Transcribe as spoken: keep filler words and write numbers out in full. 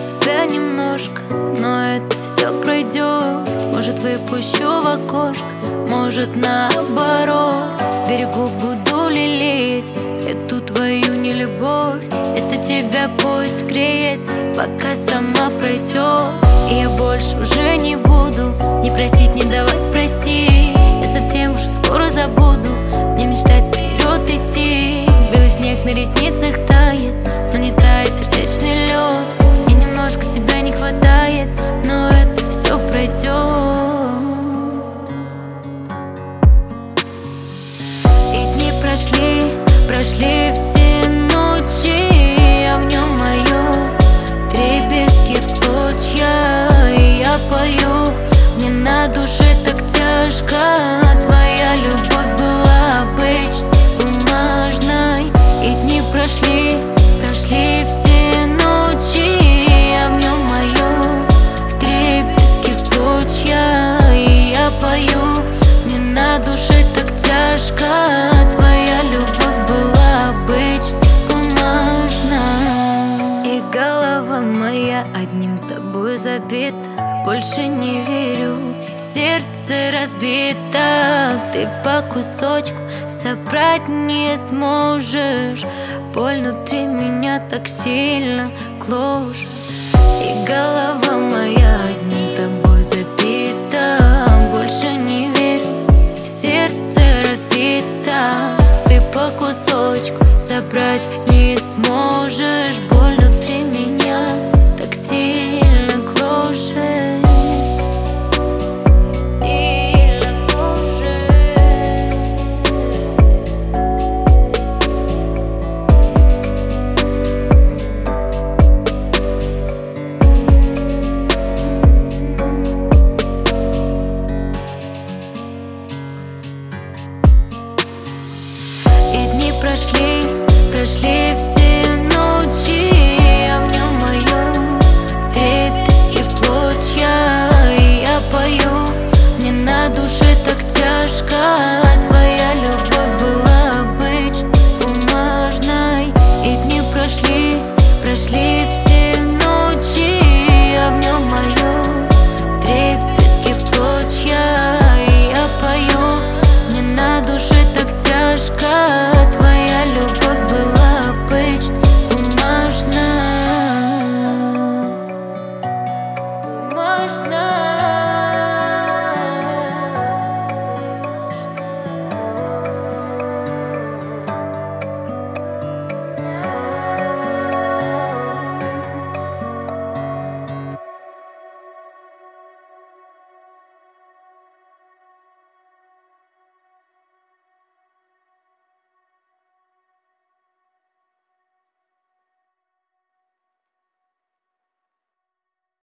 тебя немножко, но это все пройдет. Может, выпущу в окошко, может, наоборот. Сберегу, буду лелеять эту твою нелюбовь. Вместо тебя пусть греет, пока сама пройдет. И я больше уже не буду не просить, не давать прости. Я совсем уже скоро забуду, мне мечтать вперед идти. Белый снег на ресницах тает, но не тает сердечный лед. Мне немножко тебя не хватает, но это все пройдет. И дни прошли, прошли все ночи, а в нем мое дребезги ртуть. И я пою, мне на душе так тяжко. Твоя любовь была обычной, бумажной. И дни прошли, прошли все ночи, а в нем мое вдребезги ртуть. И я пою, мне на душе так тяжко. Твоя любовь была обычной, бумажной. И голова моя одним тобой забита, больше не верю, сердце разбито. Ты по кусочку собрать не сможешь. Боль внутри меня так сильно гложет. И голова моя одним тобой забита, больше не верю, сердце разбито. Ты по кусочку собрать не сможешь.